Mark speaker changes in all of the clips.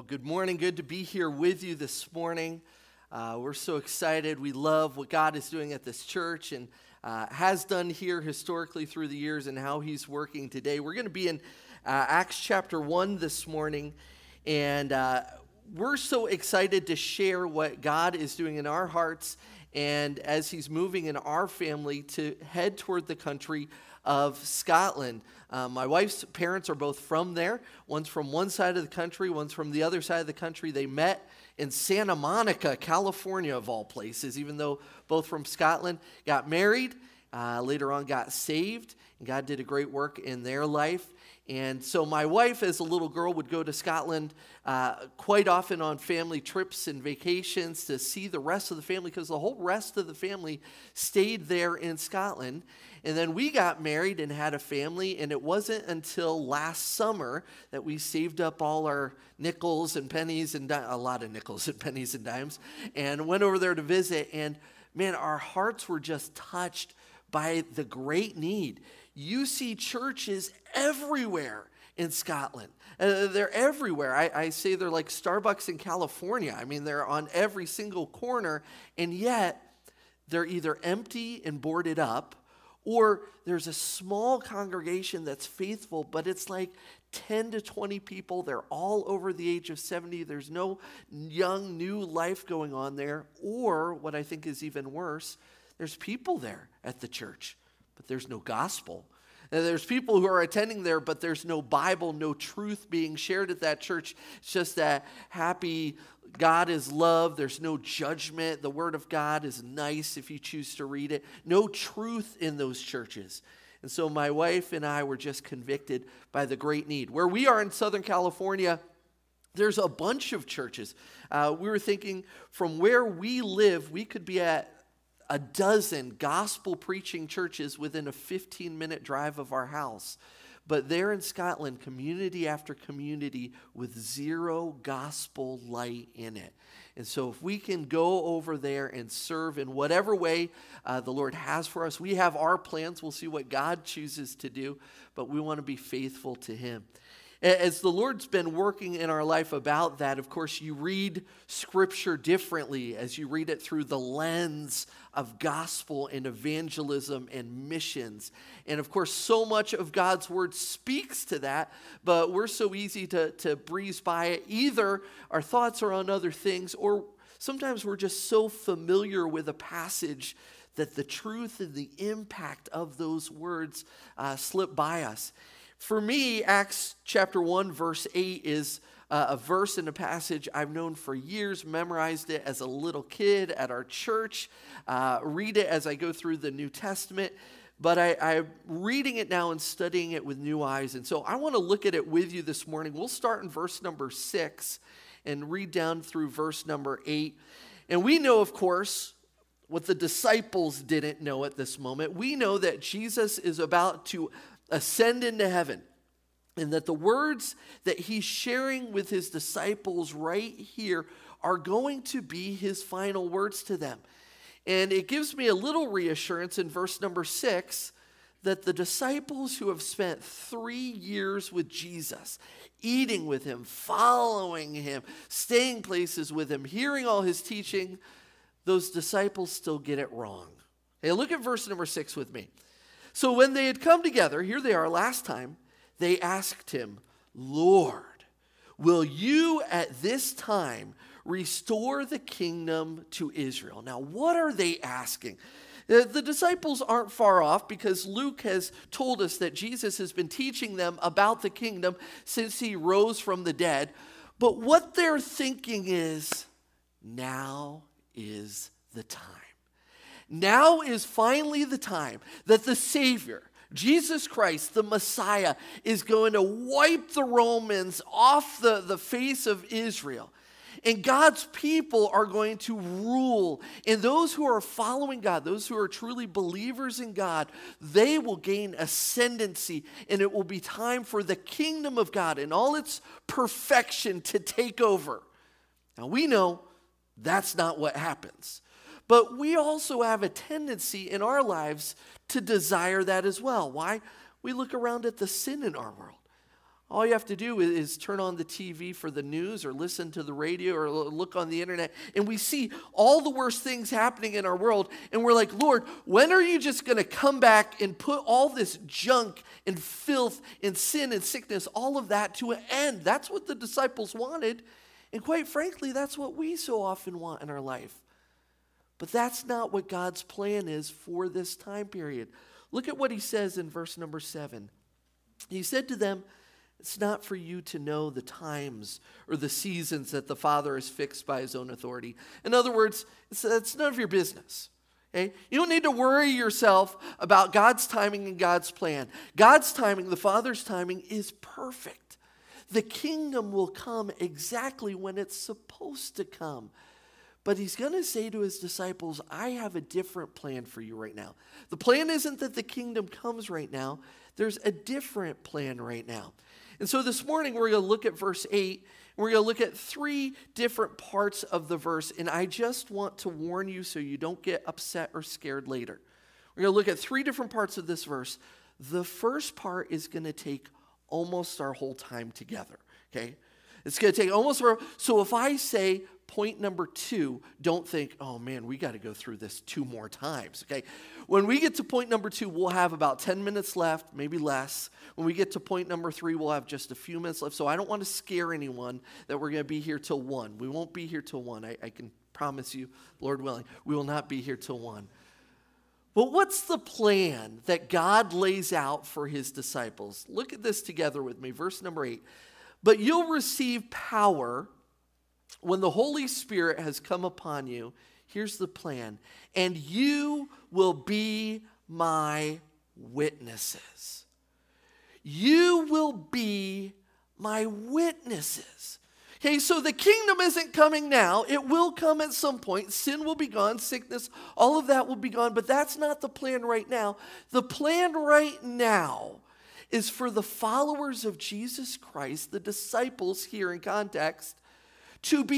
Speaker 1: Good morning. Good to be here with you this morning. We're so excited. We love what God is doing at this church and has done here historically through the years and how he's working today. We're going to be in Acts chapter 1 this morning, and we're so excited to share what God is doing in our hearts and as he's moving in our family to head toward the country of Scotland. My wife's parents are both from there. One's from one side of the country, one's from the other side of the country. They met in Santa Monica, California, of all places, even though both from Scotland. Got married, later on got saved, and God did a great work in their life. And so my wife, as a little girl, would go to Scotland quite often on family trips and vacations to see the rest of the family, because the whole rest of the family stayed there in Scotland. And then we got married and had a family, and it wasn't until last summer that we saved up all our nickels and pennies and a lot of nickels and pennies and dimes, and went over there to visit. And man, our hearts were just touched by the great need. You see churches everywhere in Scotland. They're everywhere. I say they're like Starbucks in California. I mean, they're on every single corner, and yet they're either empty and boarded up, or there's a small congregation that's faithful, but it's like 10 to 20 people. They're all over the age of 70. There's no young, new life going on there. Or, what I think is even worse, there's people there at the church, but there's no gospel. And there's people who are attending there, but there's no Bible, no truth being shared at that church. It's just that happy God is love. There's no judgment. The Word of God is nice if you choose to read it. No truth in those churches. And so my wife and I were just convicted by the great need. Where we are in Southern California, there's a bunch of churches. We were thinking from where we live, we could be at a dozen gospel preaching churches within a 15-minute drive of our house. But there in Scotland, community after community with zero gospel light in it. And so if we can go over there and serve in whatever way the Lord has for us, we have our plans. We'll see what God chooses to do, but we want to be faithful to Him. As the Lord's been working in our life about that, of course, you read Scripture differently as you read it through the lens of gospel and evangelism and missions. And of course, so much of God's Word speaks to that, but we're so easy to breeze by it. Either our thoughts are on other things, or sometimes we're just so familiar with a passage that the truth and the impact of those words slip by us. For me, Acts chapter 1, verse 8 is a verse in a passage I've known for years, memorized it as a little kid at our church, read it as I go through the New Testament, but I'm reading it now and studying it with new eyes. And so I want to look at it with you this morning. We'll start in verse number 6 and read down through verse number 8. And we know, of course, what the disciples didn't know at this moment. We know that Jesus is about to ascend into heaven, and that the words that he's sharing with his disciples right here are going to be his final words to them. And it gives me a little reassurance in verse number 6 that the disciples who have spent 3 years with Jesus, eating with him, following him, staying places with him, hearing all his teaching, those disciples still get it wrong. Hey, look at verse number 6 with me. So when they had come together, here they are last time, they asked him, Lord, will you at this time restore the kingdom to Israel? Now, what are they asking? The disciples aren't far off, because Luke has told us that Jesus has been teaching them about the kingdom since he rose from the dead. But what they're thinking is, now is the time. Now is finally the time that the Savior, Jesus Christ, the Messiah, is going to wipe the Romans off the face of Israel. And God's people are going to rule. And those who are following God, those who are truly believers in God, they will gain ascendancy. And it will be time for the kingdom of God in all its perfection to take over. Now we know that's not what happens. But we also have a tendency in our lives to desire that as well. Why? We look around at the sin in our world. All you have to do is turn on the TV for the news or listen to the radio or look on the internet, and we see all the worst things happening in our world, and we're like, Lord, when are you just going to come back and put all this junk and filth and sin and sickness, all of that to an end? That's what the disciples wanted, and quite frankly, that's what we so often want in our life. But that's not what God's plan is for this time period. Look at what he says in verse number 7. He said to them, it's not for you to know the times or the seasons that the Father has fixed by his own authority. In other words, it's none of your business. Okay? You don't need to worry yourself about God's timing and God's plan. God's timing, the Father's timing, is perfect. The kingdom will come exactly when it's supposed to come. But he's going to say to his disciples, I have a different plan for you right now. The plan isn't that the kingdom comes right now. There's a different plan right now. And so this morning we're going to look at verse 8. And we're going to look at 3 different parts of the verse. And I just want to warn you so you don't get upset or scared later. We're going to look at 3 different parts of this verse. The first part is going to take almost our whole time together. Okay? It's going to take almost our... So if I say point number 2, don't think, oh man, we got to go through this 2 more times, okay? When we get to point number 2, we'll have about 10 minutes left, maybe less. When we get to point number 3, we'll have just a few minutes left. So I don't want to scare anyone that we're going to be here till 1. We won't be here till 1. I can promise you, Lord willing, we will not be here till 1. But what's the plan that God lays out for his disciples? Look at this together with me. Verse number 8. But you'll receive power when the Holy Spirit has come upon you. Here's the plan. And you will be my witnesses. You will be my witnesses. Okay, so the kingdom isn't coming now. It will come at some point. Sin will be gone, sickness, all of that will be gone. But that's not the plan right now. The plan right now is for the followers of Jesus Christ, the disciples here in context, to be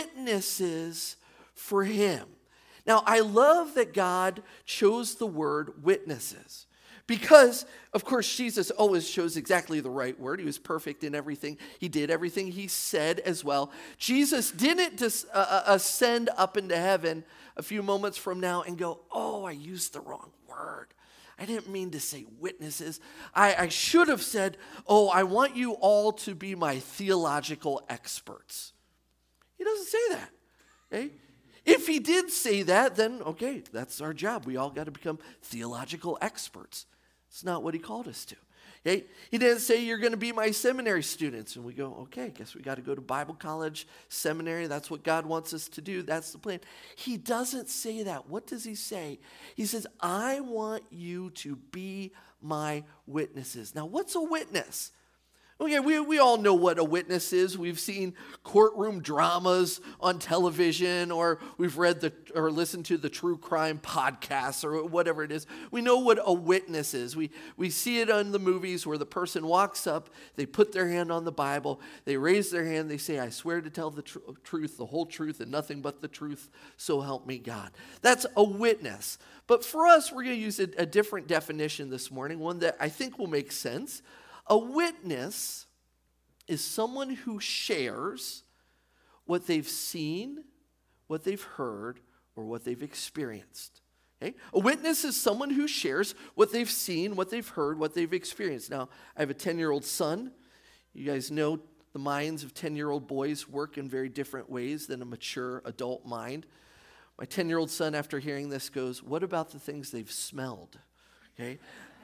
Speaker 1: witnesses for him. Now, I love that God chose the word witnesses because, of course, Jesus always chose exactly the right word. He was perfect in everything. He did everything he said as well. Jesus didn't just ascend up into heaven a few moments from now and go, oh, I used the wrong word. I didn't mean to say witnesses. I should have said, oh, I want you all to be my theological experts. He doesn't say that. Okay? If he did say that, then okay, that's our job. We all got to become theological experts. It's not what he called us to. Okay? He didn't say you're going to be my seminary students. And we go, okay, guess we got to go to Bible college, seminary. That's what God wants us to do. That's the plan. He doesn't say that. What does he say? He says, I want you to be my witnesses. Now, what's a witness? Okay, we all know what a witness is. We've seen courtroom dramas on television, or we've read or listened to the true crime podcasts, or whatever it is. We know what a witness is. We see it in the movies where the person walks up, they put their hand on the Bible, they raise their hand, they say, I swear to tell the truth, the whole truth, and nothing but the truth, so help me God. That's a witness. But for us, we're going to use a different definition this morning, one that I think will make sense. A witness is someone who shares what they've seen, what they've heard, or what they've experienced. Okay? A witness is someone who shares what they've seen, what they've heard, what they've experienced. Now, I have a 10-year-old son. You guys know the minds of 10-year-old boys work in very different ways than a mature adult mind. My 10-year-old son, after hearing this, goes, what about the things they've smelled? Okay?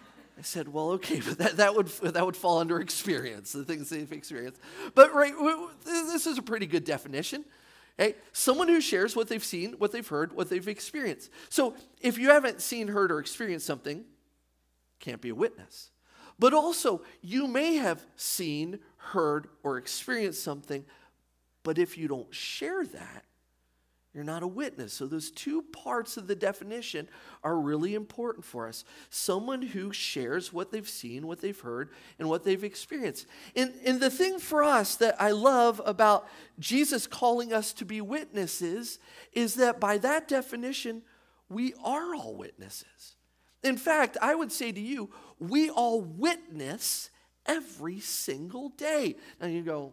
Speaker 1: I said, well, okay, but that would fall under experience, the things they've experienced. But right, this is a pretty good definition. Okay? Someone who shares what they've seen, what they've heard, what they've experienced. So if you haven't seen, heard, or experienced something, can't be a witness. But also, you may have seen, heard, or experienced something, but if you don't share that, you're not a witness. So those 2 parts of the definition are really important for us. Someone who shares what they've seen, what they've heard, and what they've experienced. And the thing for us that I love about Jesus calling us to be witnesses is that by that definition, we are all witnesses. In fact, I would say to you, we all witness every single day. Now you go,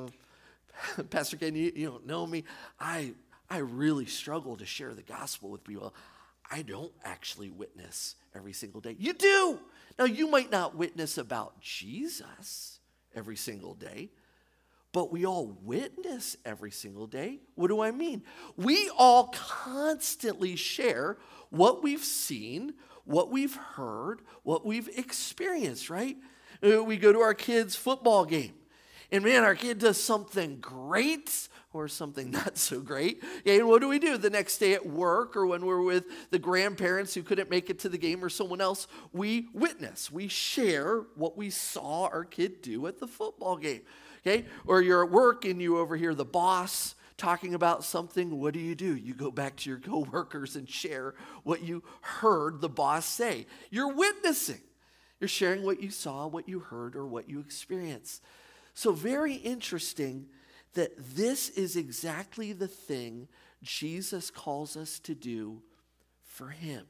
Speaker 1: Pastor Ken, you don't know me. I really struggle to share the gospel with people. I don't actually witness every single day. You do. Now, you might not witness about Jesus every single day, but we all witness every single day. What do I mean? We all constantly share what we've seen, what we've heard, what we've experienced, right? We go to our kids' football game, and man, our kid does something great or something not so great. Yeah, and what do we do the next day at work or when we're with the grandparents who couldn't make it to the game or someone else? We witness. We share what we saw our kid do at the football game. Okay? Or you're at work and you overhear the boss talking about something. What do? You go back to your coworkers and share what you heard the boss say. You're witnessing. You're sharing what you saw, what you heard, or what you experienced. So very interesting that this is exactly the thing Jesus calls us to do for him.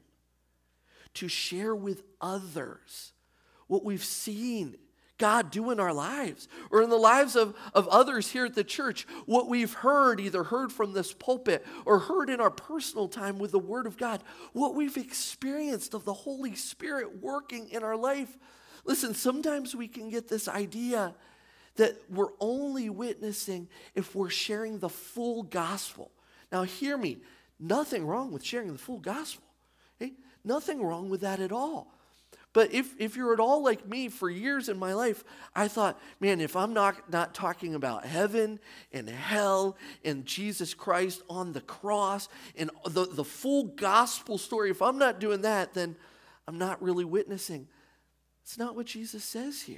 Speaker 1: To share with others what we've seen God do in our lives or in the lives of others here at the church. What we've heard, either heard from this pulpit or heard in our personal time with the Word of God. What we've experienced of the Holy Spirit working in our life. Listen, sometimes we can get this idea that we're only witnessing if we're sharing the full gospel. Now hear me, nothing wrong with sharing the full gospel. Okay? Nothing wrong with that at all. But if you're at all like me, for years in my life, I thought, man, if I'm not talking about heaven and hell and Jesus Christ on the cross and the full gospel story, if I'm not doing that, then I'm not really witnessing. It's not what Jesus says here.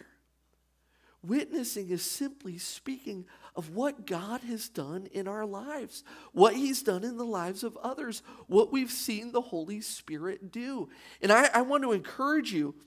Speaker 1: Witnessing is simply speaking of what God has done in our lives, what he's done in the lives of others, what we've seen the Holy Spirit do. And I want to encourage you,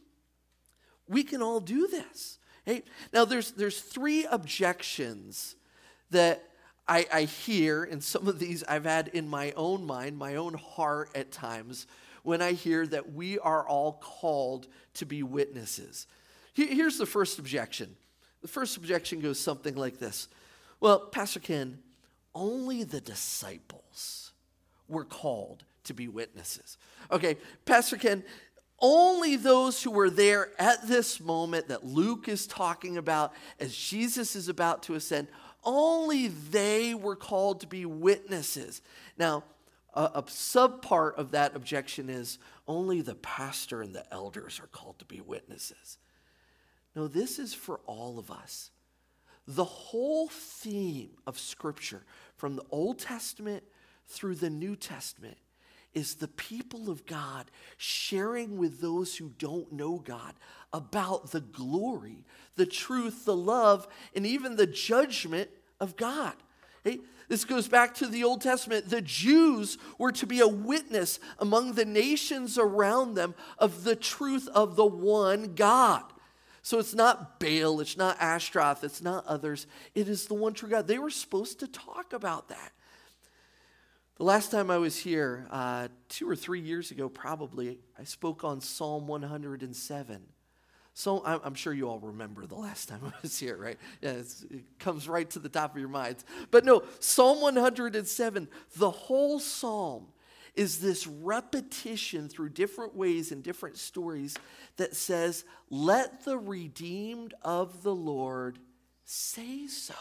Speaker 1: we can all do this. Hey, now there's three objections that I hear, and some of these I've had in my own mind, my own heart at times, when I hear that we are all called to be witnesses. Here's the first objection. The first objection goes something like this. Well, Pastor Ken, only the disciples were called to be witnesses. Okay, Pastor Ken, only those who were there at this moment that Luke is talking about as Jesus is about to ascend, only they were called to be witnesses. Now, a subpart of that objection is only the pastor and the elders are called to be witnesses. No, this is for all of us. The whole theme of Scripture, from the Old Testament through the New Testament, is the people of God sharing with those who don't know God about the glory, the truth, the love, and even the judgment of God. Hey, this goes back to the Old Testament. The Jews were to be a witness among the nations around them of the truth of the one God. So it's not Baal, it's not Ashtaroth, it's not others. It is the one true God. They were supposed to talk about that. The last time I was here, 2 or 3 years ago probably, I spoke on Psalm 107. So I'm sure you all remember the last time I was here, right? Yeah, it comes right to the top of your minds. But no, Psalm 107, the whole psalm is this repetition through different ways and different stories that says, let the redeemed of the Lord say so.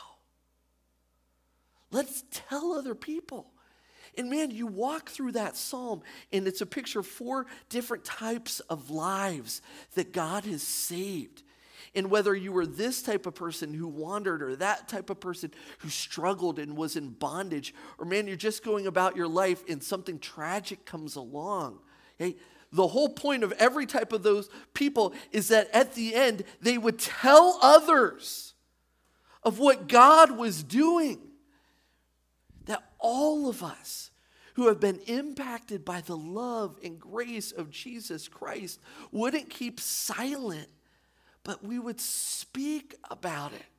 Speaker 1: Let's tell other people. And man, you walk through that psalm, and it's a picture of 4 different types of lives that God has saved. And whether you were this type of person who wandered or that type of person who struggled and was in bondage, or man, you're just going about your life and something tragic comes along. Okay? The whole point of every type of those people is that at the end, they would tell others of what God was doing. That all of us who have been impacted by the love and grace of Jesus Christ wouldn't keep silent, but we would speak about it.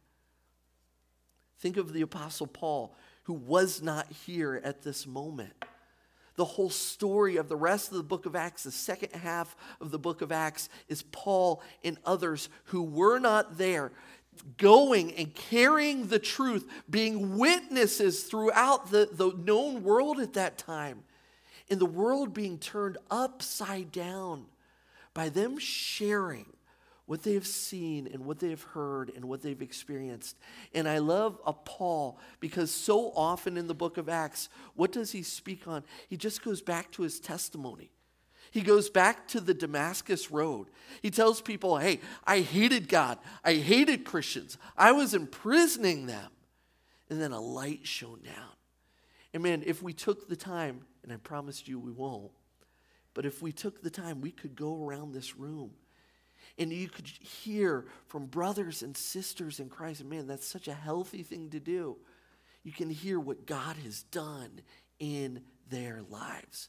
Speaker 1: Think of the Apostle Paul, who was not here at this moment. the whole story of the rest of the book of Acts, the second half of the book of Acts, is Paul and others who were not there, going and carrying the truth, being witnesses throughout the known world at that time, and the world being turned upside down by them sharing what they have seen and what they have heard and what they've experienced. And I love Paul because so often in the book of Acts, what does he speak on? He just goes back to his testimony. He goes back to the Damascus Road. He tells people, hey, I hated God. I hated Christians. I was imprisoning them. And then a light shone down. And man, if we took the time, and I promised you we won't, but if we took the time, we could go around this room and you could hear from brothers and sisters in Christ. And man, that's such a healthy thing to do. You can hear what God has done in their lives.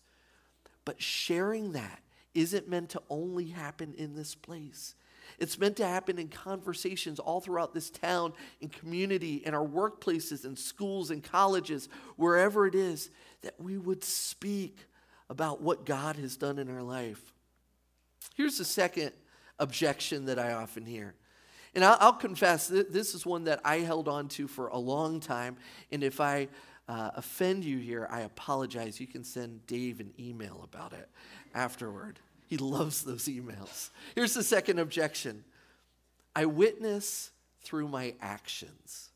Speaker 1: But sharing that isn't meant to only happen in this place. It's meant to happen in conversations all throughout this town, in community, in our workplaces, in schools, in colleges, wherever it is, that we would speak about what God has done in our life. Here's the second objection that I often hear. And I'll confess, this is one that I held on to for a long time. And if I offend you here, I apologize. You can send Dave an email about it afterward. He loves those emails. Here's the second objection. I witness through my actions.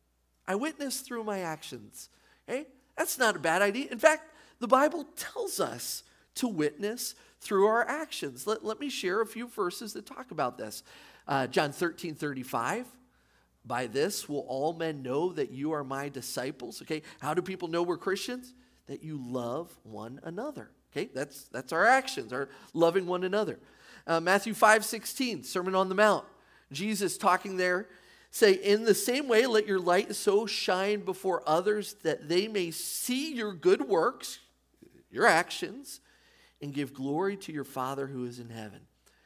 Speaker 1: I witness through my actions. Okay? That's not a bad idea. In fact, the Bible tells us to witness through our actions. Let me share a few verses that talk about this. John 13:35. By this will all men know that you are my disciples. Okay, how do people know we're Christians? That you love one another. Okay, that's our actions, our loving one another. Matthew 5:16, Sermon on the Mount. Jesus talking there, say, in the same way, let your light so shine before others that they may see your good works, your actions, and give glory to your Father who is in heaven.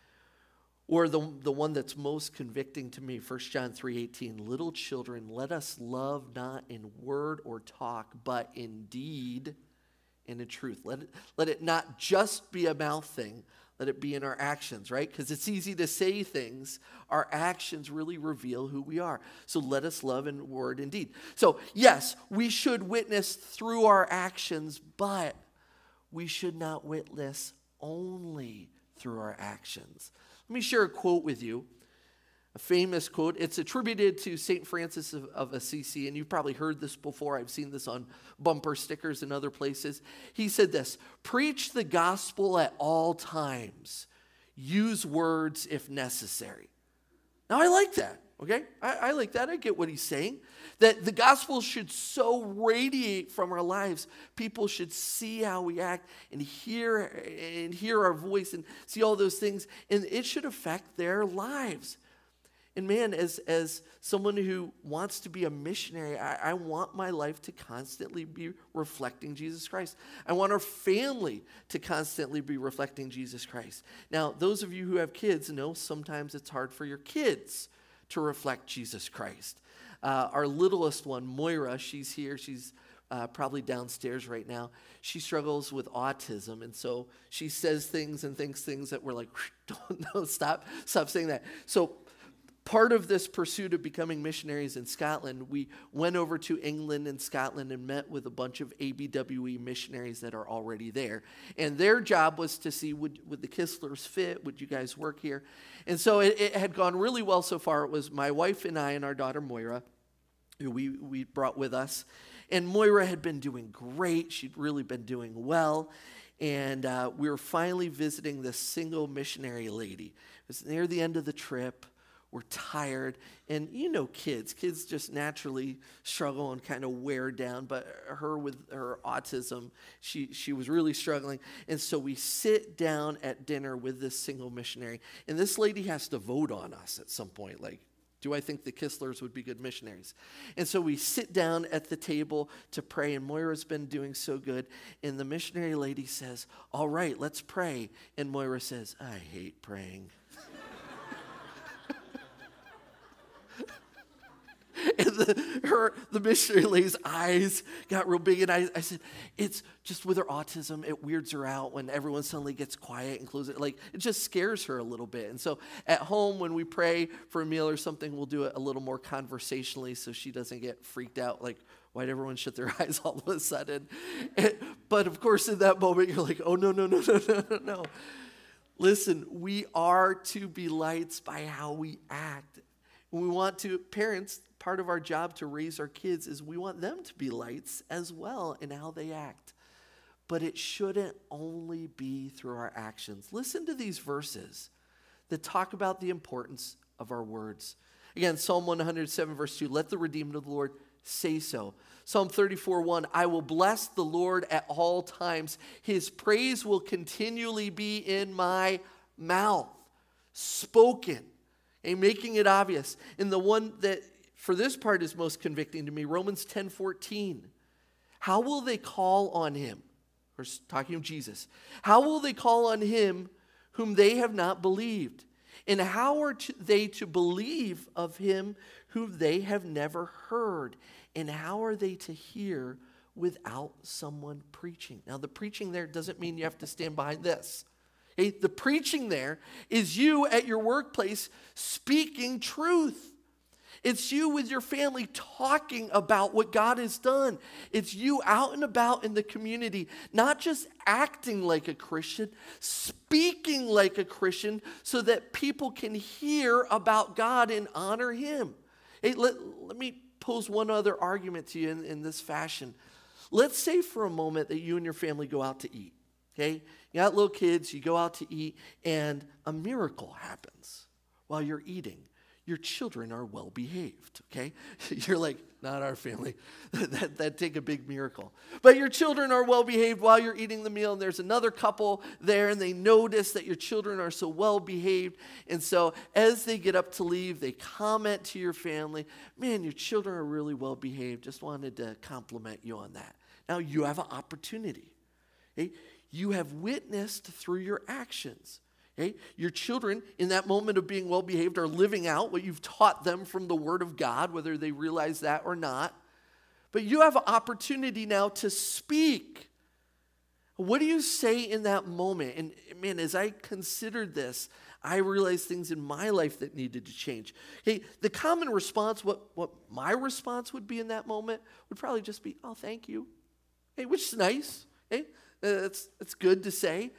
Speaker 1: Or the one that's most convicting to me, 1 John 3:18, little children, let us love not in word or talk, but in deed and in truth. Let it not just be a mouth thing, let it be in our actions, right? Because it's easy to say things. Our actions really reveal who we are. So let us love in word and deed. So yes, we should witness through our actions, but we should not witness only through our actions. Let me share a quote with you, a famous quote. It's attributed to St. Francis of Assisi, and you've probably heard this before. I've seen this on bumper stickers and other places. He said this, preach the gospel at all times. Use words if necessary. Now, I like that, okay? I like that. I get what he's saying. That the gospel should so radiate from our lives. People should see how we act and hear our voice and see all those things. And it should affect their lives. And man, as someone who wants to be a missionary, I want my life to constantly be reflecting Jesus Christ. I want our family to constantly be reflecting Jesus Christ. Now, those of you who have kids know sometimes it's hard for your kids to reflect Jesus Christ. Our littlest one, Moira, she's here. She's probably downstairs right now. She struggles with autism, and so she says things and thinks things that we're like, don't stop saying that. So part of this pursuit of becoming missionaries in Scotland, we went over to England and Scotland and met with a bunch of ABWE missionaries that are already there. And their job was to see, would the Kisslers fit? Would you guys work here? And so it had gone really well so far. It was my wife and I and our daughter Moira, who we brought with us. And Moira had been doing great. She'd really been doing well. And we were finally visiting this single missionary lady. It was near the end of the trip. We're tired, and you know kids just naturally struggle and kind of wear down, but her with her autism, she was really struggling. And so we sit down at dinner with this single missionary, and this lady has to vote on us at some point, like, do I think the Kisslers would be good missionaries? And so we sit down at the table to pray, and Moira's been doing so good, and the missionary lady says, all right, let's pray. And Moira says, I hate praying. And the missionary lady's eyes got real big, and I said, it's just with her autism, it weirds her out when everyone suddenly gets quiet and closes it. Like, it just scares her a little bit. And so at home, when we pray for a meal or something, we'll do it a little more conversationally so she doesn't get freaked out, like, why'd everyone shut their eyes all of a sudden? But of course, in that moment, you're like, oh, no. Listen, we are to be lights by how we act. We want to, parents, part of our job to raise our kids is we want them to be lights as well in how they act. But it shouldn't only be through our actions. Listen to these verses that talk about the importance of our words. Again, Psalm 107, verse 2, let the redeemed of the Lord say so. Psalm 34:1, I will bless the Lord at all times. His praise will continually be in my mouth. Spoken. And making it obvious. And the one that for this part is most convicting to me, Romans 10:14. How will they call on him? We're talking of Jesus. How will they call on him whom they have not believed? And how are they to believe of him whom they have never heard? And how are they to hear without someone preaching? Now, the preaching there doesn't mean you have to stand behind this. Okay? The preaching there is you at your workplace speaking truth. It's you with your family talking about what God has done. It's you out and about in the community, not just acting like a Christian, speaking like a Christian so that people can hear about God and honor him. Hey, let me pose one other argument to you in this fashion. Let's say for a moment that you and your family go out to eat. Okay? You got little kids, you go out to eat, and a miracle happens while you're eating. Your children are well behaved, okay? You're like, not our family. That'd take a big miracle. But your children are well behaved while you're eating the meal, and there's another couple there, and they notice that your children are so well behaved. And so as they get up to leave, they comment to your family, man, your children are really well behaved. Just wanted to compliment you on that. Now you have an opportunity. Okay? You have witnessed through your actions. Okay? Your children, in that moment of being well-behaved, are living out what you've taught them from the Word of God, whether they realize that or not. But you have an opportunity now to speak. What do you say in that moment? And man, as I considered this, I realized things in my life that needed to change. Okay, the common response, what my response would be in that moment, would probably just be, oh, thank you. Hey, which is nice. Hey, it's good to say.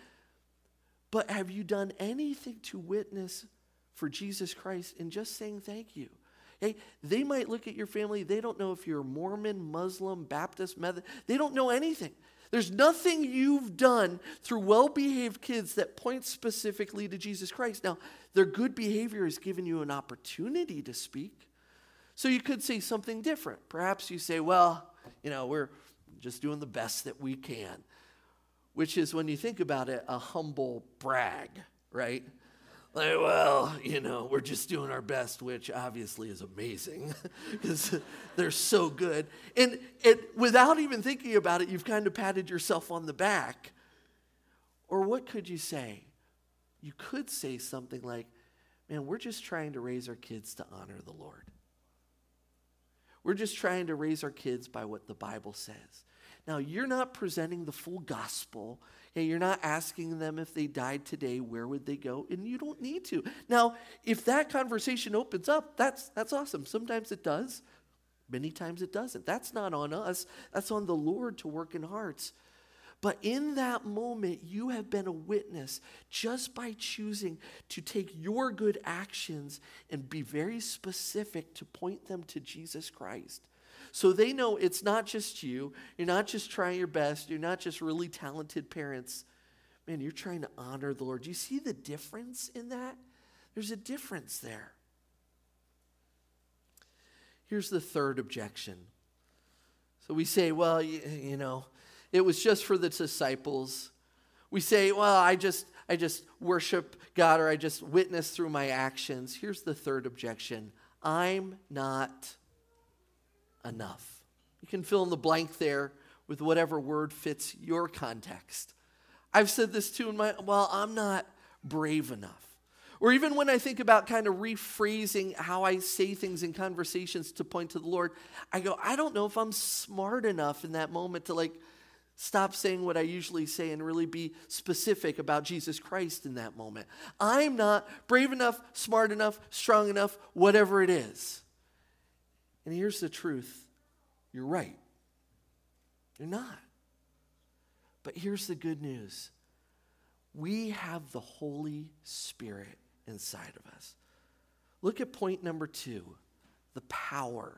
Speaker 1: But have you done anything to witness for Jesus Christ in just saying thank you? Hey, they might look at your family. They don't know if you're Mormon, Muslim, Baptist, Methodist. They don't know anything. There's nothing you've done through well-behaved kids that points specifically to Jesus Christ. Now, their good behavior has given you an opportunity to speak. So you could say something different. Perhaps you say, well, we're just doing the best that we can. Which is, when you think about it, a humble brag, right? Like, well, we're just doing our best, which obviously is amazing because they're so good. And without even thinking about it, you've kind of patted yourself on the back. Or what could you say? You could say something like, man, we're just trying to raise our kids to honor the Lord. We're just trying to raise our kids by what the Bible says. Now, you're not presenting the full gospel. Okay? You're not asking them if they died today, where would they go? And you don't need to. Now, if that conversation opens up, that's awesome. Sometimes it does. Many times it doesn't. That's not on us. That's on the Lord to work in hearts. But in that moment, you have been a witness just by choosing to take your good actions and be very specific to point them to Jesus Christ. So they know it's not just you. You're not just trying your best. You're not just really talented parents. Man, you're trying to honor the Lord. Do you see the difference in that? There's a difference there. Here's the third objection. So we say, well, it was just for the disciples. We say, well, I just worship God, or I just witness through my actions. Here's the third objection. I'm not enough. You can fill in the blank there with whatever word fits your context. I've said this too I'm not brave enough. Or even when I think about kind of rephrasing how I say things in conversations to point to the Lord, I go, I don't know if I'm smart enough in that moment to stop saying what I usually say and really be specific about Jesus Christ in that moment. I'm not brave enough, smart enough, strong enough, whatever it is. And here's the truth. You're right. You're not. But here's the good news. We have the Holy Spirit inside of us. Look at point number 2, the power.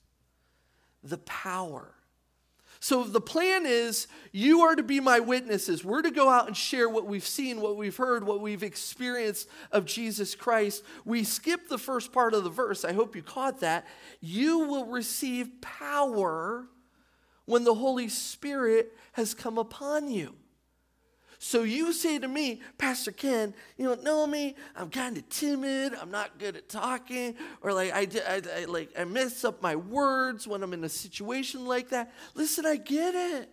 Speaker 1: The power. So the plan is, you are to be my witnesses. We're to go out and share what we've seen, what we've heard, what we've experienced of Jesus Christ. We skipped the first part of the verse. I hope you caught that. You will receive power when the Holy Spirit has come upon you. So you say to me, Pastor Ken, you don't know me, I'm kind of timid, I'm not good at talking, or I mess up my words when I'm in a situation like that. Listen, I get it.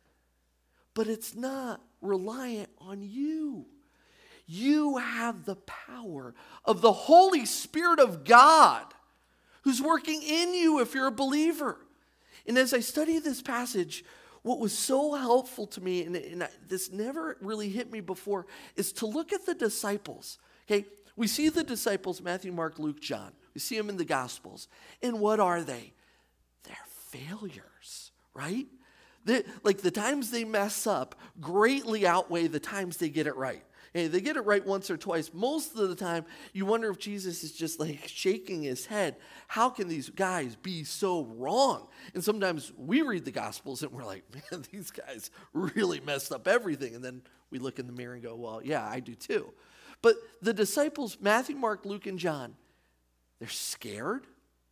Speaker 1: But it's not reliant on you. You have the power of the Holy Spirit of God who's working in you if you're a believer. And as I study this passage, what was so helpful to me, and this never really hit me before, is to look at the disciples. Okay, we see the disciples, Matthew, Mark, Luke, John. We see them in the Gospels. And what are they? They're failures, right? The times they mess up greatly outweigh the times they get it right. Hey, they get it right once or twice. Most of the time, you wonder if Jesus is just shaking his head. How can these guys be so wrong? And sometimes we read the Gospels and we're like, man, these guys really messed up everything. And then we look in the mirror and go, well, yeah, I do too. But the disciples, Matthew, Mark, Luke, and John, they're scared.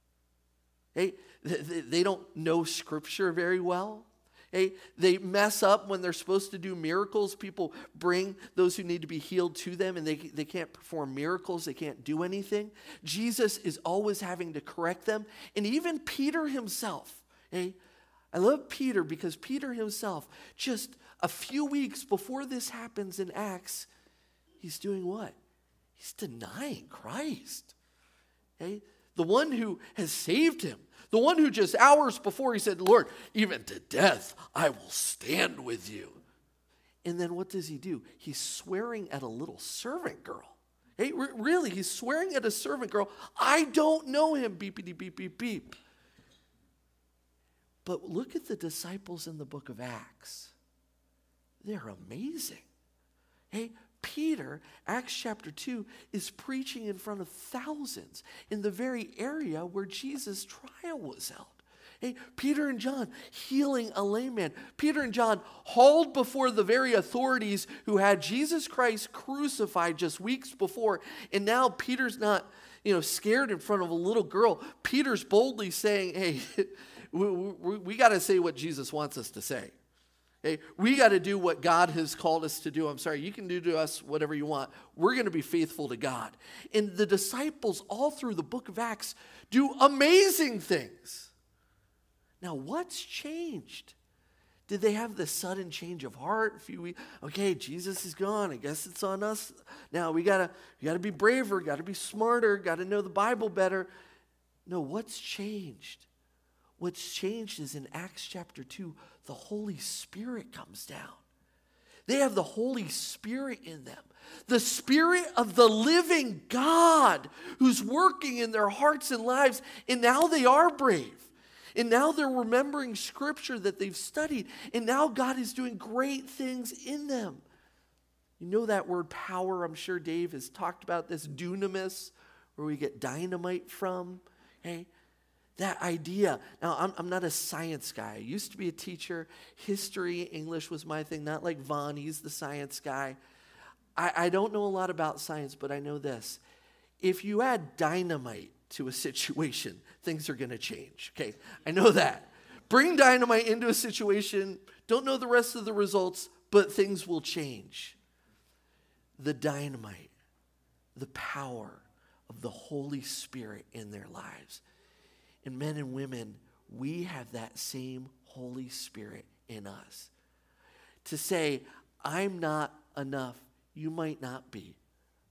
Speaker 1: Hey, they don't know Scripture very well. Hey, they mess up when they're supposed to do miracles. People bring those who need to be healed to them, and they can't perform miracles. They can't do anything. Jesus is always having to correct them. And even Peter himself. Hey, I love Peter because Peter himself, just a few weeks before this happens in Acts, he's doing what? He's denying Christ. Hey, the one who has saved him. The one who just hours before he said, Lord, even to death, I will stand with you. And then what does he do? He's swearing at a little servant girl. Hey, really, he's swearing at a servant girl. I don't know him, beepity beep, beep, beep. But look at the disciples in the book of Acts. They're amazing. Hey, Peter, Acts chapter 2, is preaching in front of thousands in the very area where Jesus' trial was held. Hey, Peter and John healing a lame man. Peter and John hauled before the very authorities who had Jesus Christ crucified just weeks before. And now Peter's not, scared in front of a little girl. Peter's boldly saying, hey, we got to say what Jesus wants us to say. Hey, we got to do what God has called us to do. I'm sorry, you can do to us whatever you want. We're going to be faithful to God. And the disciples all through the book of Acts do amazing things. Now, what's changed? Did they have this sudden change of heart a few weeks? Okay, Jesus is gone. I guess it's on us. Now we gotta be braver, gotta be smarter, gotta know the Bible better. No, what's changed? What's changed is in Acts chapter 2, the Holy Spirit comes down. They have the Holy Spirit in them. The Spirit of the living God who's working in their hearts and lives. And now they are brave. And now they're remembering Scripture that they've studied. And now God is doing great things in them. You know that word power, I'm sure Dave has talked about this, dunamis, where we get dynamite from. Okay? That idea. Now, I'm not a science guy. I used to be a teacher. History, English was my thing, not like Vaughn. He's the science guy. I don't know a lot about science, but I know this. If you add dynamite to a situation, things are going to change. Okay, I know that. Bring dynamite into a situation, don't know the rest of the results, but things will change. The dynamite, the power of the Holy Spirit in their lives. And men and women, we have that same Holy Spirit in us. To say, I'm not enough, you might not be,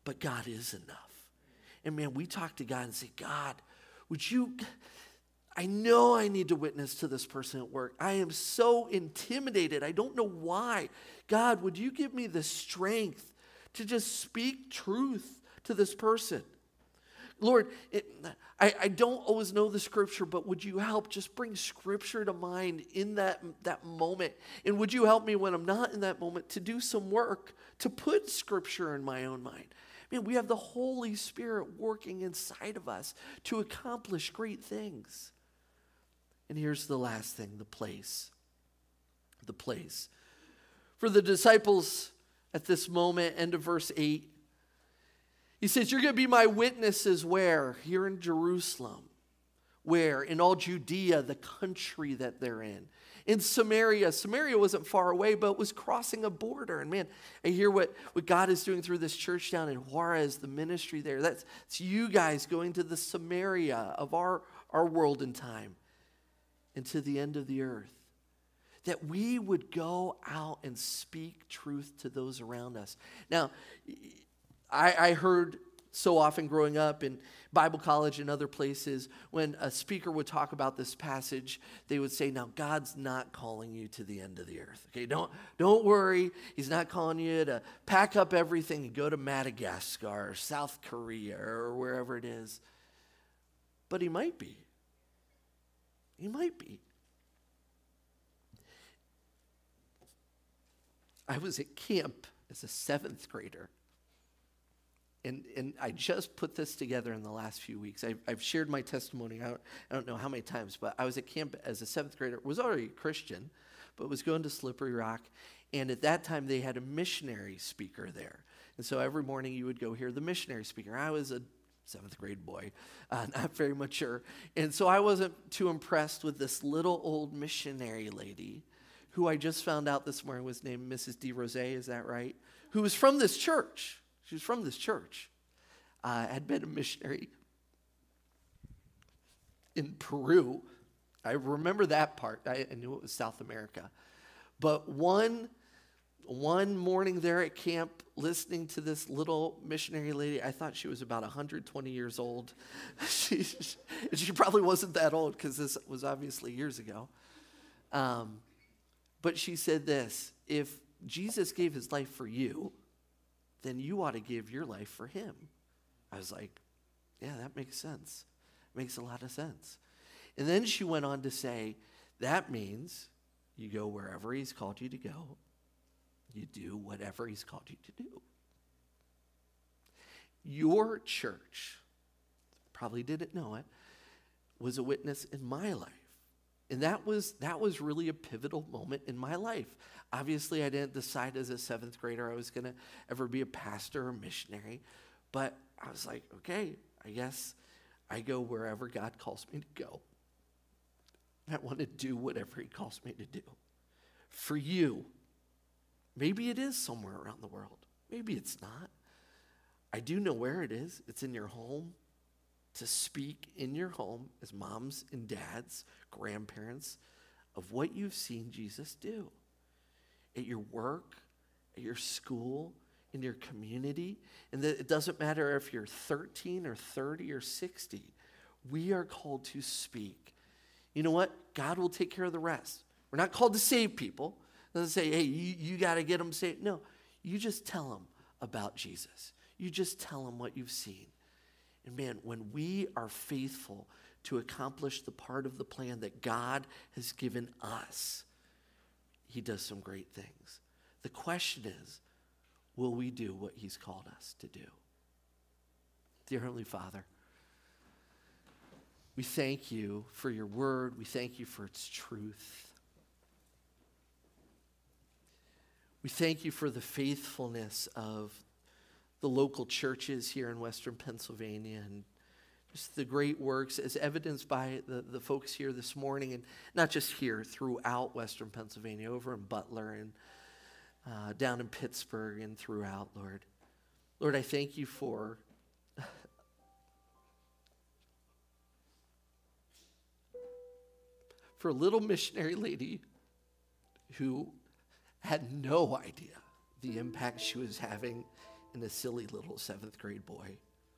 Speaker 1: but God is enough. And man, we talk to God and say, God, would you, I know I need to witness to this person at work. I am so intimidated. I don't know why. God, would you give me the strength to just speak truth to this person? Lord, I don't always know the scripture, but would you help just bring scripture to mind in that moment? And would you help me when I'm not in that moment to do some work to put scripture in my own mind? Man, we have the Holy Spirit working inside of us to accomplish great things. And here's the last thing, the place. The place. For the disciples at this moment, end of verse 8, he says, you're going to be my witnesses where? Here in Jerusalem. Where? In all Judea, the country that they're in. In Samaria. Samaria wasn't far away, but it was crossing a border. And man, I hear what God is doing through this church down in Juarez, the ministry there. That's you guys going to the Samaria of our world and time. And to the end of the earth. That we would go out and speak truth to those around us. Now, I heard so often growing up in Bible college and other places, when a speaker would talk about this passage, they would say, now God's not calling you to the end of the earth. Okay, don't worry. He's not calling you to pack up everything and go to Madagascar or South Korea or wherever it is. But he might be. He might be. I was at camp as a 7th grader. And I just put this together in the last few weeks. I've shared my testimony, I don't know how many times, but I was at camp as a 7th grader, was already a Christian, but was going to Slippery Rock. And at that time, they had a missionary speaker there. And so every morning you would go hear the missionary speaker. I was a 7th grade boy, not very mature. And so I wasn't too impressed with this little old missionary lady who I just found out this morning was named Mrs. DeRose, is that right? Who was from this church. She was from this church. Had been a missionary in Peru. I remember that part. I knew it was South America. But one morning there at camp, listening to this little missionary lady, I thought she was about 120 years old. She probably wasn't that old because this was obviously years ago. But she said this, if Jesus gave his life for you, then you ought to give your life for him. I was like, yeah, that makes sense. Makes a lot of sense. And then she went on to say, that means you go wherever he's called you to go. You do whatever he's called you to do. Your church, probably didn't know it, was a witness in my life. And that was really a pivotal moment in my life. Obviously, I didn't decide as a 7th grader I was going to ever be a pastor or missionary. But I was like, okay, I guess I go wherever God calls me to go. I want to do whatever he calls me to do. For you, maybe it is somewhere around the world. Maybe it's not. I do know where it is. It's in your home. To speak in your home as moms and dads, grandparents, of what you've seen Jesus do. At your work, at your school, in your community. And that it doesn't matter if you're 13 or 30 or 60. We are called to speak. You know what? God will take care of the rest. We're not called to save people. It doesn't say, hey, you got to get them saved. No, you just tell them about Jesus. You just tell them what you've seen. And man, when we are faithful to accomplish the part of the plan that God has given us, he does some great things. The question is, will we do what he's called us to do? Dear Heavenly Father, we thank you for your word. We thank you for its truth. We thank you for the faithfulness of the local churches here in Western Pennsylvania and just the great works as evidenced by the folks here this morning, and not just here, throughout Western Pennsylvania, over in Butler and down in Pittsburgh and throughout, Lord. Lord, I thank you for a little missionary lady who had no idea the impact she was having and a silly little 7th grade boy.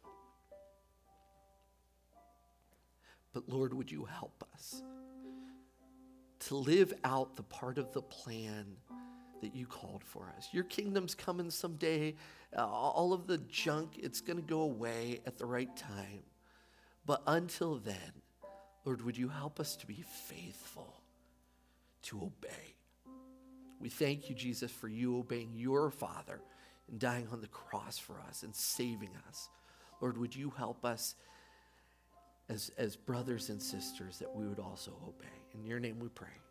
Speaker 1: But Lord, would you help us to live out the part of the plan that you called for us? Your kingdom's coming someday. All of the junk, it's going to go away at the right time. But until then, Lord, would you help us to be faithful, to obey? We thank you, Jesus, for you obeying your Father and dying on the cross for us and saving us. Lord, would you help us as brothers and sisters that we would also obey? In your name we pray.